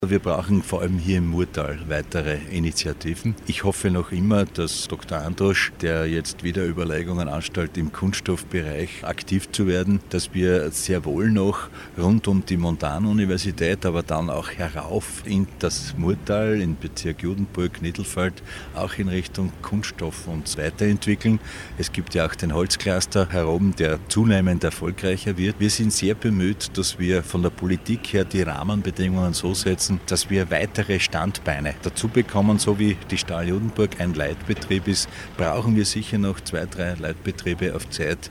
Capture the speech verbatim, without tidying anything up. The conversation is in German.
Wir brauchen vor allem hier im Murtal weitere Initiativen. Ich hoffe noch immer, dass Doktor Androsch, der jetzt wieder Überlegungen anstellt, im Kunststoffbereich aktiv zu werden, dass wir sehr wohl noch rund um die Montanuniversität, aber dann auch herauf in das Murtal, in Bezirk Judenburg, Niddelfeld, auch in Richtung Kunststoff uns weiterentwickeln. Es gibt ja auch den Holzcluster heroben, der zunehmend erfolgreicher wird. Wir sind sehr bemüht, dass wir von der Politik her die Rahmenbedingungen so setzen, dass wir weitere Standbeine dazu bekommen, so wie die Stahl Judenburg ein Leitbetrieb ist, brauchen wir sicher noch zwei, drei Leitbetriebe auf Zeit.